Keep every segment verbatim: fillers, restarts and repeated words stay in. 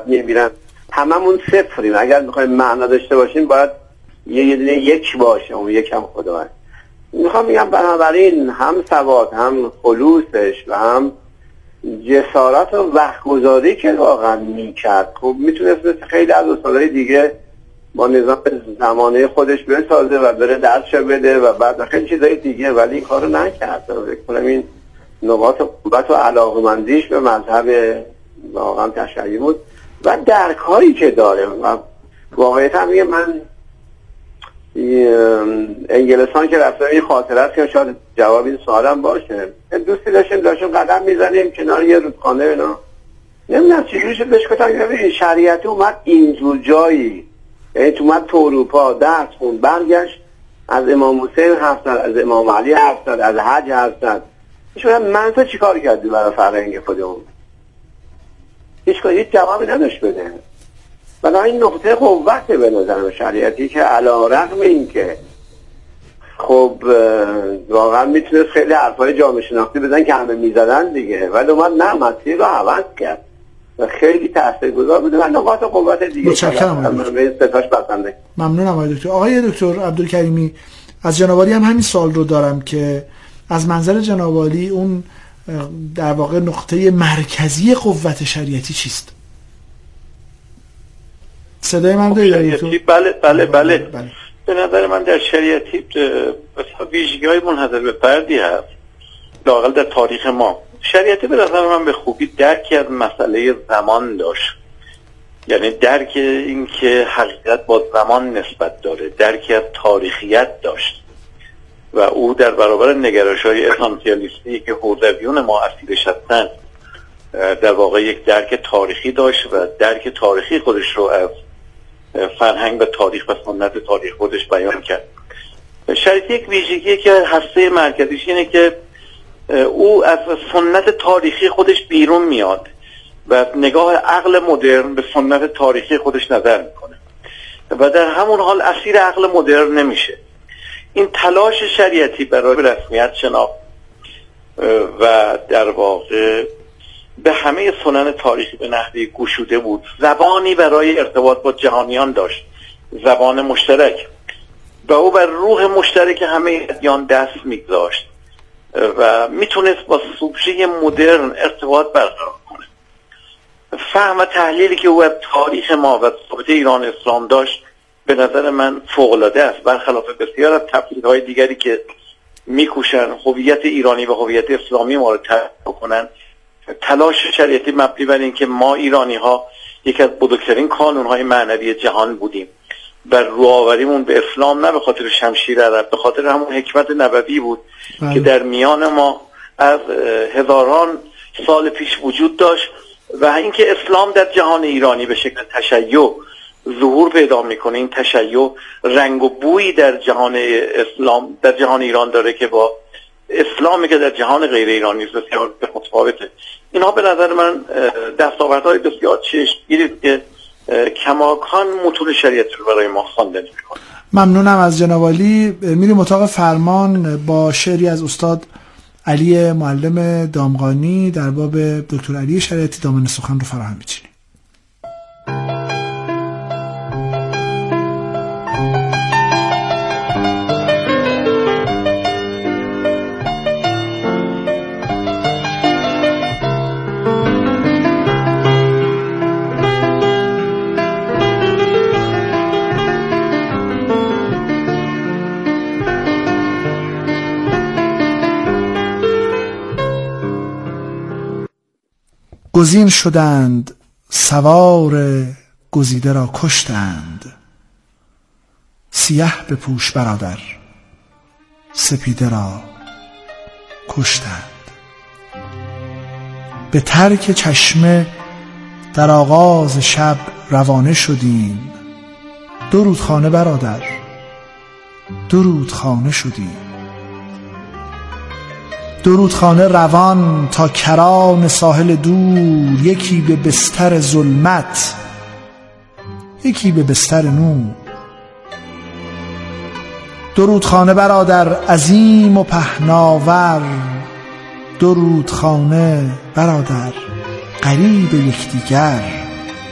میمیرن هممون صفریم. اگر میخوایم معنا داشته باشیم باید یه یه دونه یک باشه، اون یک هم خداوند. میخوام بگم بنابراین هم ثبات هم خلوصش و هم جسارت و وقت‌گذاری که واقعا میکرد، خب میتونست مثل خیلی از استادای دیگه با نظام زمانه خودش بسازه و بره درسش بده و بعد خیلی چیزای دیگه، ولی این کارو نکرد. فکر کنم این نقاط قوت و علاقمندیش به مذهب واقعا تشیع بود و درکایی که داره. و واقعیت هم میگه من انگلستان که رفتم این خاطره است که شاید جواب این سوالم باشه. دوستی داشتیم داشتیم قدم میزنیم کنار یه رودخانه اینا، نمیدونم چجوری شد بهش گفتم ببین شریعتی اومد اینجور جایی، یعنی تو اومد تو اروپا درس خون برگشت از امام حسین حرف زد، از امام علی حرف زد، از حج حرف زد. ایشون من تو چیکار کردی برای فرهنگ خودمون؟ هیچ کاری هیچ جوابی نداشت بده. بنابراین نقطه قوت به نظر شریعتی که علیرغم این که خب واقعا میتونه خیلی حرفای جامعه شناختی بزنن که همه میزدن دیگه، ولی اومد نه مسیر رو عوض کرد و خیلی تاثیرگذار بوده و نقاط قوت دیگه متشکرم. به ستاش بسنده. ممنونم آقای دکتر. آقای دکتر عبدالکریمی، از جناب عالی هم همین سوال رو دارم که از منظر جناب عالی اون در واقع نقطه مرکزی قوت شریعتی چیست؟ صدای من دارید؟ بله بله بله بله. به نظر من در شریعتی ویژگی‌های منحصر به فردی هست، لااقل در تاریخ ما. شریعتی به نظر من به خوبی درکی از مسئله زمان داشت، یعنی درک این که حقیقت با زمان نسبت داره، درکی از تاریخیت داشت و او در برابر نگرش‌های اسانسیالیستی که حوزویون ما اسیرش هستن در واقع یک درک تاریخی داشت و درک تاریخی خودش رو از فرهنگ و تاریخ و سنت تاریخ خودش بیان کرد. شریعتی یک ویژگیه که هسته مرکزیش اینه که او از سنت تاریخی خودش بیرون میاد و نگاه عقل مدرن به سنت تاریخی خودش نظر میکنه و در همون حال اسیر عقل مدرن نمیشه. این تلاش شریعتی برای رسمیت شناخت و در واقع به همه سنن تاریخی به نحوی گشوده بود، زبانی برای ارتباط با جهانیان داشت، زبان مشترک، و او بر روح مشترک همه ادیان دست میگذاشت و میتونست با سوژه مدرن ارتباط برقرار کنه. فهم و تحلیلی که او از تاریخ ما و ثابت ایران اسلام داشت به نظر من فوق‌العاده است، برخلاف بسیار از تفسیرهای دیگری که میکوشن هویت ایرانی و هویت اسلامی ما رو تعریف کنن. تلاش شریعتی مبنی بر این که ما ایرانی ها یکی از بزرگترین کانون های معنوی جهان بودیم، بر روآوریمون به اسلام نه به خاطر شمشیر عرب، به خاطر همون حکمت نبوی بود بله. که در میان ما از هزاران سال پیش وجود داشت و اینکه اسلام در جهان ایرانی به شکل تشیع ظهور پیدا میکنه. این تشیع رنگ و بویی در جهان اسلام در جهان ایران داره که با اسلامی که در جهان غیر ایرانی بسیار متفاوته. اینها به نظر من دستاوردهای بسیار چشمگیری که کماکان متون شریعت رو برای ما خواندنی میکنه. ممنونم از جناب عالی. میریم اتاق فرمان با شعری از استاد علی معلم دامغانی در باب دکتر علی شریعتی. دامن سخن رو فراهم می‌چینیم. گزین شدند سوار گزیده را کشتند، سیه بپوش برادر سپیده را کشتند. به ترک چشمه در آغاز شب روانه شدیم، درود خانه برادر درود خانه شدیم. درودخانه روان تا کران ساحل دور، یکی به بستر ظلمت یکی به بستر نور. درودخانه برادر عظیم و پهناور، درودخانه برادر قریب یکدیگر.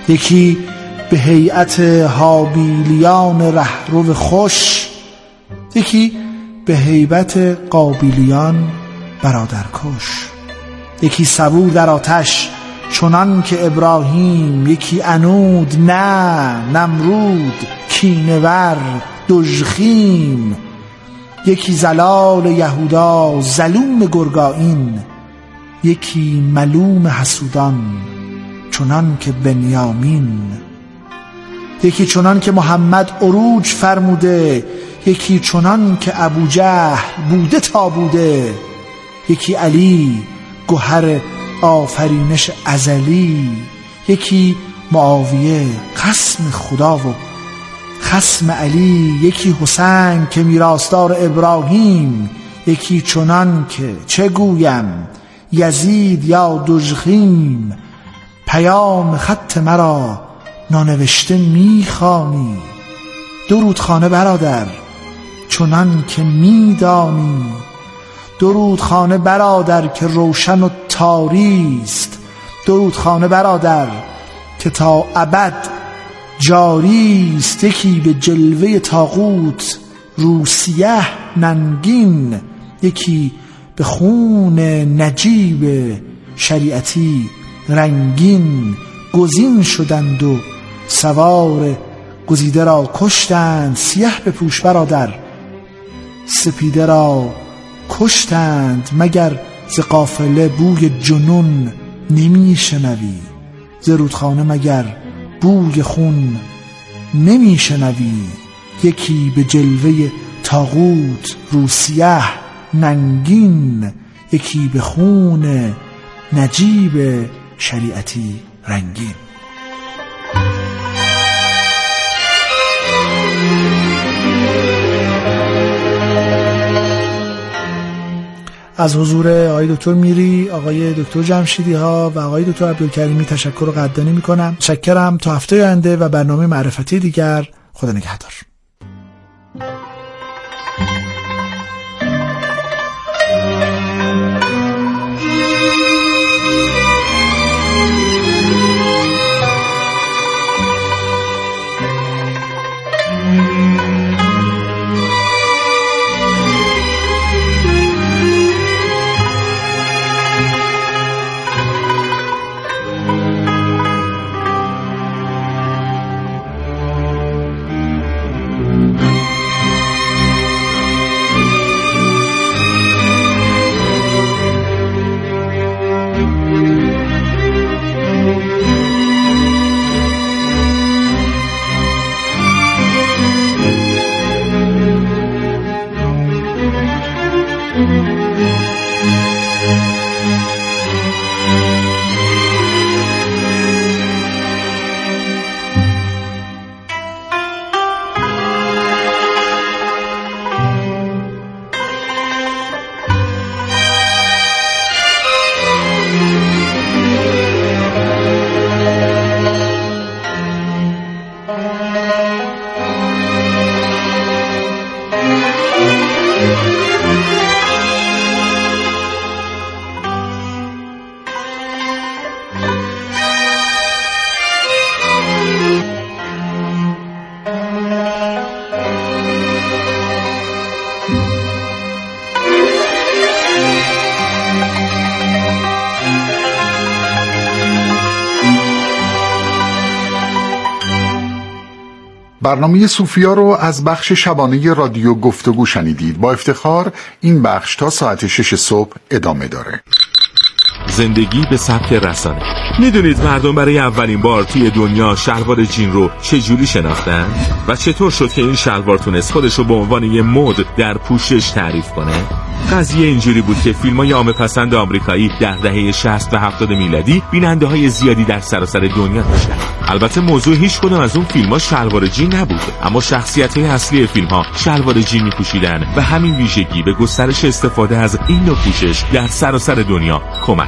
یکی به هیئت هابیلیان رهرو خوش، یکی به هیبت قابیلیان برادرکش. یکی سبو در آتش چنان که ابراهیم، یکی عنود نه نمرود کینه‌ور دژخیم. یکی زلال یهودا ظلوم گرگاین، یکی ملوم حسودان چنان که بنیامین. یکی چنان که محمد عروج فرموده، یکی چنان که ابوجهل بوده تا بوده. یکی علی گوهر آفرینش ازلی، یکی معاویه خصم خدا و خصم علی. یکی حسین که میراثدار ابراهیم، یکی چنان که چه گویم یزید یا دژخیم. پیام خط مرا نانوشته میخوانی، درودخانه برادر چنان که میدانی. درودخانه برادر که روشن و تاریست، درودخانه برادر که تا ابد جاریست. یکی به جلوه طاغوت روسیه ننگین، یکی به خون نجیب شریعتی رنگین. گزین شدند و سوار گزیده را کشتند، سیه بپوش برادر سپیده را کشتند. مگر ز قافله بوی جنون نمی شنوی، ز رودخانه مگر بوی خون نمی شنوی. یکی به جلوه طاغوت روسیه ننگین، یکی به خون نجیب شریعتی رنگین. از حضور آقای دکتر میری، آقای دکتر جمشیدی ها و آقای دکتر عبدالکریمی تشکر و قدردانی میکنم. متشکرم. تا هفته آینده و برنامه معرفتی دیگر، خدا نگهدار. برنامه صوفیا رو از بخش شبانه رادیو گفتگو شنیدید. با افتخار این بخش تا ساعت شش صبح ادامه داره. زندگی به سبک رسانه. میدونید مردم برای اولین بار توی دنیا شلوار جین رو چجوری شناختن؟ و چطور شد که این شلوار تونست خودش رو به عنوان یه مد در پوشش تعریف کنه؟ قضیه اینجوری بود که فیلم‌های عامه‌پسند آمریکایی در دهه شصت و هفتاد میلادی بیننده‌های زیادی در سراسر دنیا داشتن. البته موضوع هیچ کدوم از اون فیلم‌ها شلوار جین نبود، اما شخصیت‌های اصلی فیلم‌ها شلوار جین می‌پوشیدن و همین ویژگی به گسترش استفاده از این نوع پوشش در سراسر دنیا کمک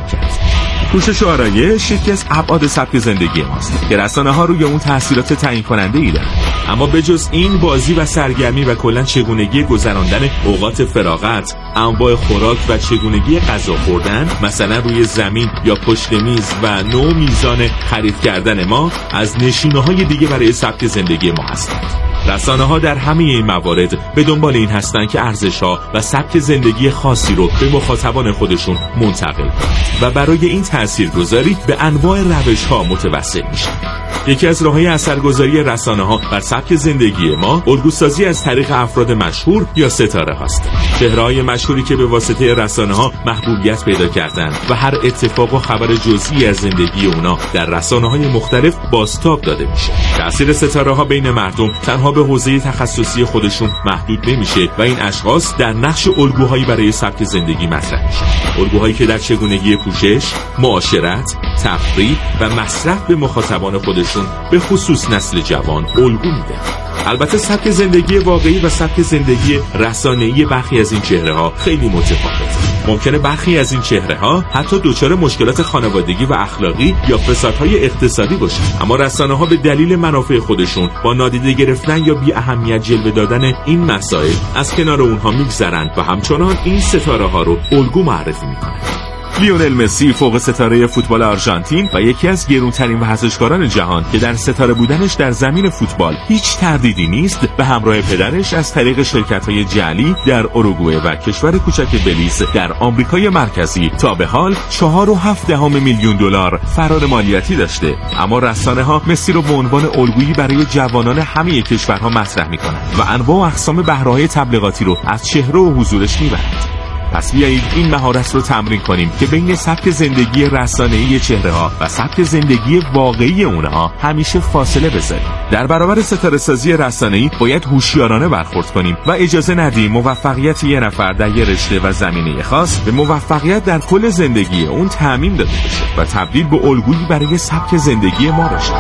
کرد. پوشش و آرایش یکی از ابعاد سبک زندگی ماست که رسانه‌ها روی اون تأثیرات تعیین کننده‌ای دارن. اما بجز این بازی و سرگرمی و کلاً چگونگی گذراندن اوقات فراغت، انواع خوراک و چگونگی غذا خوردن مثلا روی زمین یا پشت میز و نوع میزان خرید کردن ما از نشونه‌های دیگه برای سبک زندگی ما هستند. رسانه‌ها در همه این موارد به دنبال این هستند که ارزش‌ها و سبک زندگی خاصی رو به مخاطبان خودشون منتقل کنند و برای این تاثیرگذاری به انواع روش‌ها متوسل میشن. یکی از راه‌های اثرگذاری رسانه‌ها بر سبک زندگی ما الگوسازی از طریق افراد مشهور یا ستاره هاست. چهره‌های مشهوری که به واسطه رسانه‌ها محبوبیت پیدا کردند و هر اتفاق و خبر جزئی از زندگی اونا در رسانه‌های مختلف بازتاب داده میشه. تأثیر ستاره‌ها بین مردم تنها به حوزه تخصصی خودشون محدود نمیشه و این اشخاص در نقش الگوهایی برای سبک زندگی مطرح میشن. الگوهایی که در چگونگی پوشش، معاشرت، تفریح و مصرف به مخاطبان خودشون به خصوص نسل جوان الگو میدن. البته سبک زندگی واقعی و سبک زندگی رسانه‌ای برخی از این چهره‌ها خیلی متفاوته. ممکنه برخی از این چهره‌ها حتی دچار مشکلات خانوادگی و اخلاقی یا فسادهای اقتصادی باشن، اما رسانه‌ها به دلیل منافع خودشون با نادیده گرفتن یا بی اهمیت جلوه دادن این مسائل از کنار اونها میگذرن و همچنان این ستاره‌ها رو الگو معرفی میکنن. لیونل مسی فوق ستاره فوتبال آرژانتین و یکی از گرونترین ورزشکاران جهان که در ستاره بودنش در زمین فوتبال هیچ تردیدی نیست، به همراه پدرش از طریق شرکت‌های جعلی در اوروگوئه و کشور کوچک بلیز در آمریکای مرکزی تا به حال چهار و هفت دهم میلیون دلار فرار مالیاتی داشته. اما رسانه‌ها مسی رو به عنوان الگویی برای جوانان همه کشورها مطرح می‌کنند و انواع و اقسام بهره‌های تبلیغاتی رو از چهره و حضورش می‌برند. پس بیایید این مهارت رو تمرین کنیم که بین سبک زندگی رسانه‌ای چهره‌ها و سبک زندگی واقعی اونها همیشه فاصله بذاریم. در برابر ستاره‌سازی رسانه‌ای باید هوشیارانه برخورد کنیم و اجازه ندیم موفقیت یه نفر در یه رشته و زمینه خاص به موفقیت در کل زندگی اون تضمین داده بشه و تبدیل به الگویی برای سبک زندگی ما بشه.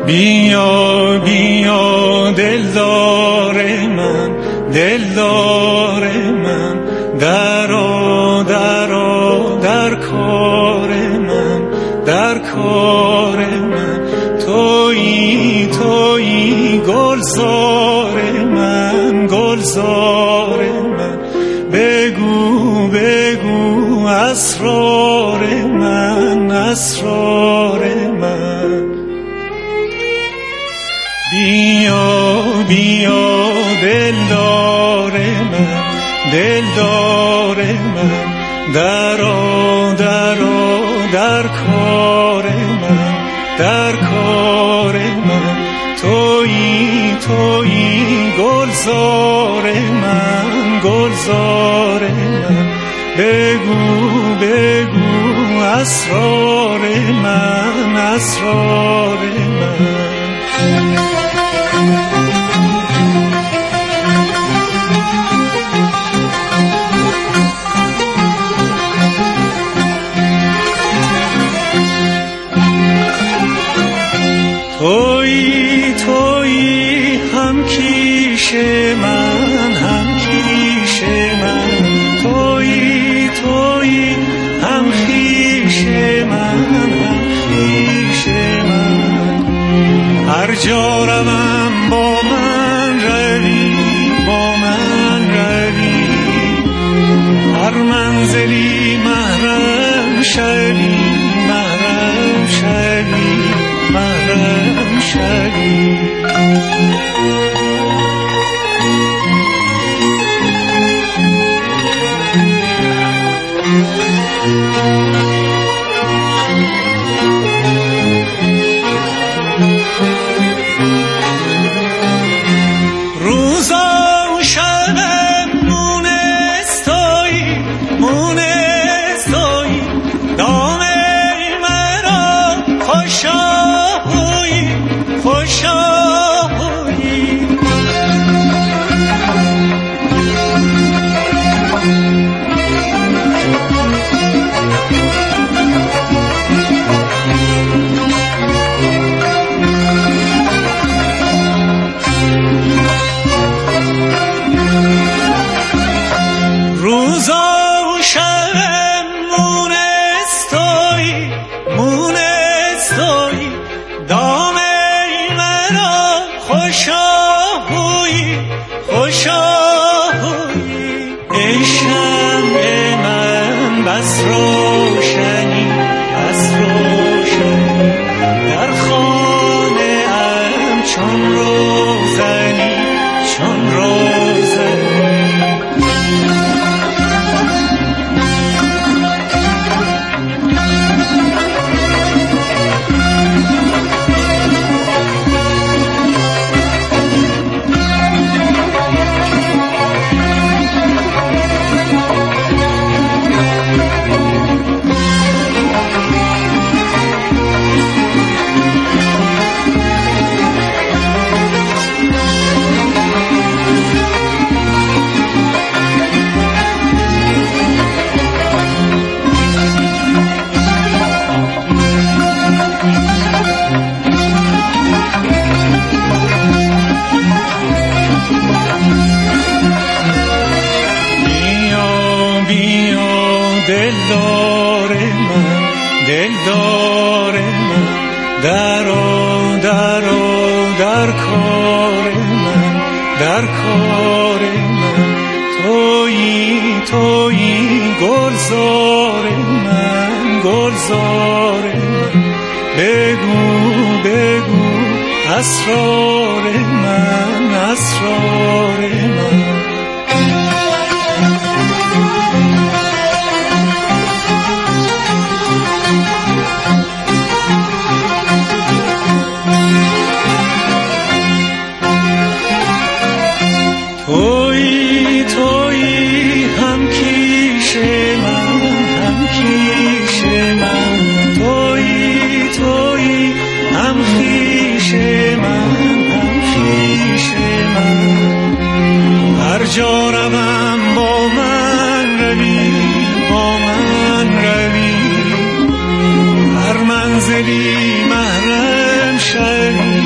بیا بیا دلدار من، دلدار من، درآ درآ در کار من، در کار من. تویی تویی گلزار من، گلزار من. بگو بگو اسرار من، اسرار من. بیا بیا دلدار من، دلدار من، درآ درآ در کار من، در کار من. تویی تویی گلزار من، گلزار من. بگو بگو اسرار من، اسرار من. تویی تویی هم کیش من، هم کیش من. تویی تویی هم خویش من، هم خویش من. هر جا روم با من روی، با من روی. هر منزلی محرم شوی، محرم شوی، محرم شوی. دلدار من، دلدار من، درآ درآ در کار من، در کار من. تویی تویی گلزار من، گلزار من. بگو بگو اسرار من، اسرار من. تویی تویی هم کیش من، هم کیش من. تویی تویی هم خویش من، هم خویش من. هر جا روم با من روی، با من روی. هر منزلی محرم شوی،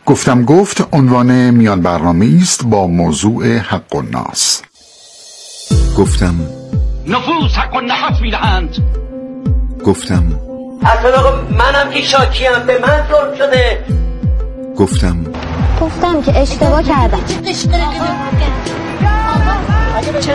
گفتم گفت عنوان میان برنامه است با موضوع حق الناس. گفتم نفوس حق و نفس میدهند. گفتم اصلا آقا منم که شاکیم، به من ظلم شده. گفتم گفتم که اشتباه کردم. چرا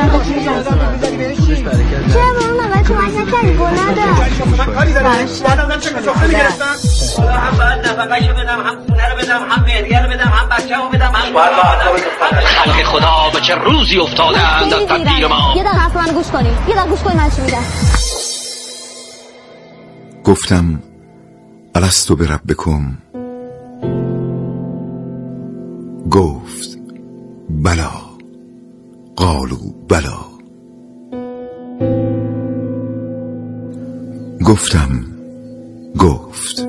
مامان من کمک نکردی؟ گناه دارم. من کاری دارم. بعدم چه سفره میگرفتم؟ حالا هم باید نفقه‌شو بدم، هم خونه رو بدم، هم مهریه رو بدم، هم بچه‌مو بدم، هم خلق خدا به چه روزی افتادند از تقدیر ما. یه دقیقه حرف منو گوش کنی. یه دقیقه گوش کنی من چی میگم. گفتم الستو بربکم. گفت بلا. قالوا بلا. گفتم گفت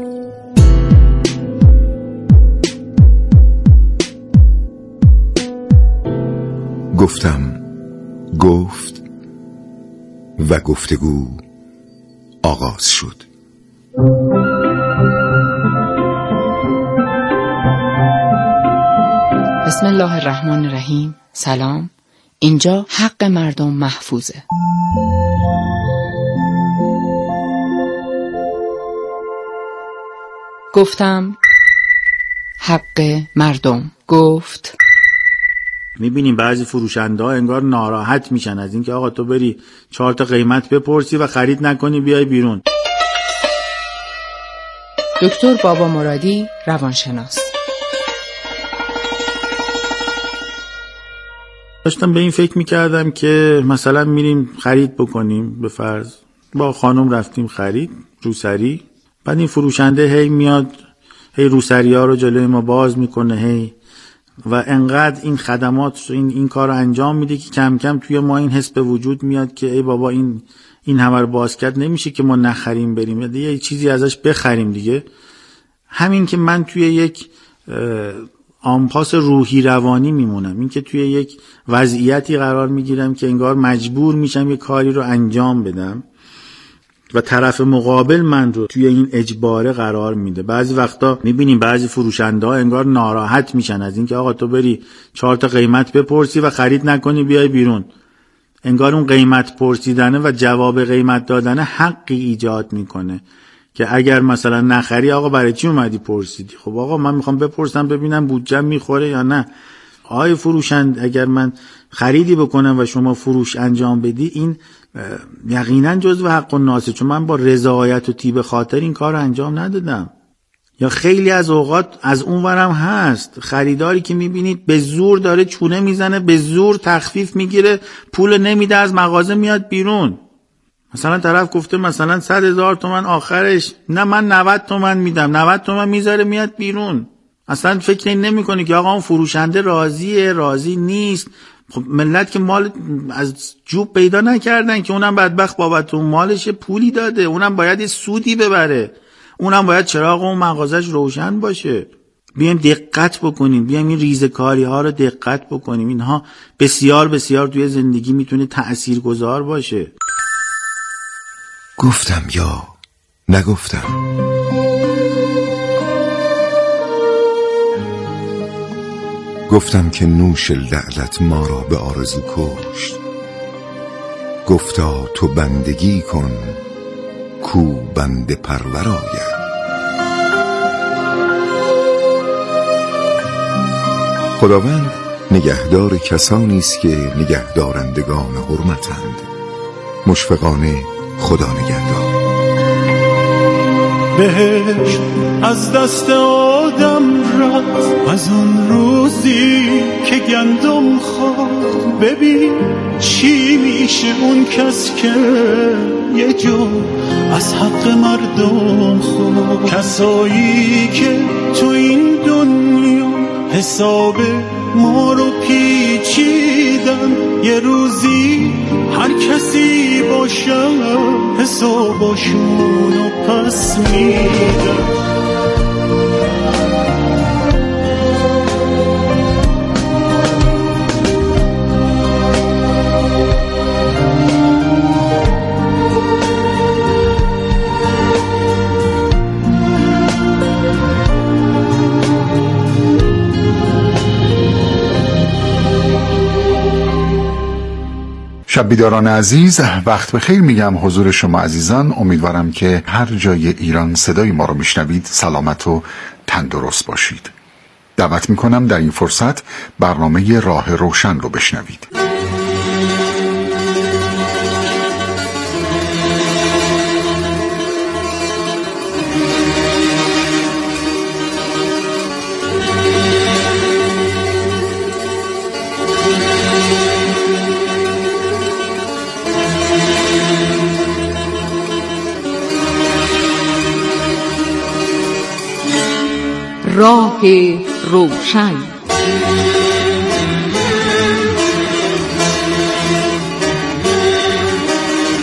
گفتم گفت و گفتگو آغاز شد. بسم الله الرحمن الرحیم. سلام. اینجا حق مردم محفوظه. گفتم حق مردم. گفت میبینیم بعضی فروشنده ها انگار ناراحت میشن از اینکه آقا تو بری چهار تا قیمت بپرسی و خرید نکنی بیای بیرون. دکتر بابا مرادی، روانشناس. داشتم به این فکر میکردم که مثلا میریم خرید بکنیم، به فرض با خانم رفتیم خرید روسری، بعد این فروشنده هی میاد هی روسری ها رو جلوی ما باز میکنه هی و انقدر این خدمات این این کار رو انجام میده که کم کم توی ما این حس به وجود میاد که ای بابا این این همه رو باز کرد، نمیشه که ما نخریم بریم دیگه یه چیزی ازش بخریم دیگه. همین که من توی یک آنپاس روحی روانی میمونم، این که توی یک وضعیتی قرار میگیرم که انگار مجبور میشم یه کاری رو انجام بدم و طرف مقابل من رو توی این اجباره قرار میده. بعضی وقتا میبینیم بعضی فروشنده ها انگار ناراحت میشن از اینکه آقا تو بری چهار تا قیمت بپرسی و خرید نکنی بیای بیرون. انگار اون قیمت پرسیدنه و جواب قیمت دادنه حقی ایجاد میکنه که اگر مثلا نخری آقا برای چی اومدی پرسیدی؟ خب آقا من میخوام بپرسم ببینم بودجه میخوره یا نه. آقای فروشند اگر من خریدی بکنم و شما فروش انجام بدی این یقینا جزو حق الناس، چون من با رضایت و طیب خاطر این کار انجام ندادم. یا خیلی از اوقات از اون ورم هست خریداری که میبینید به زور داره چونه میزنه، به زور تخفیف میگیره، پول نمیده، از مغازه میاد بیرون. مثلا طرف گفته مثلا صد هزار تومن آخرش، نه من نود تومن میدم، نود تومن میذاره میاد بیرون. اصلا فکر این نمی کنی که آقا اون فروشنده راضیه راضی نیست. خب ملت که مال از جوب پیدا نکردن که اونم بدبخت بابت اون مالش پولی داده، اونم باید یه سودی ببره، اونم باید چراغ اون مغازش روشن باشه. بیایم دقت بکنیم، بیایم این ریزکاری ها رو دقت بکنیم. اینها بسیار بسیار توی زندگی میتونه تأثیرگذار باشه. گفتم یا نگفتم. گفتم که نوش لعلت ما را به آرزو کشت. گفتا تو بندگی کن کو بنده پرور آید. خداوند نگهدار کسانی است که نگهدارندگان حرمتند. مشفقانه خدا نگهدار. بهشت از دست آدم رفت از اون روزی که گندم خورد. ببین چی میشه اون کس که یه جو از حق مردم خورد. کسایی که تو این دنیا حساب ما رو پیچیدن، یه روزی هر کسی باشه حسابشون رو پس میدن. شب بیداران عزیز، وقت بخیر میگم حضور شما عزیزان. امیدوارم که هر جای ایران صدای ما رو میشنوید سلامت و تندرست باشید. دعوت میکنم در این فرصت برنامه راه روشن رو بشنوید. راه روشن.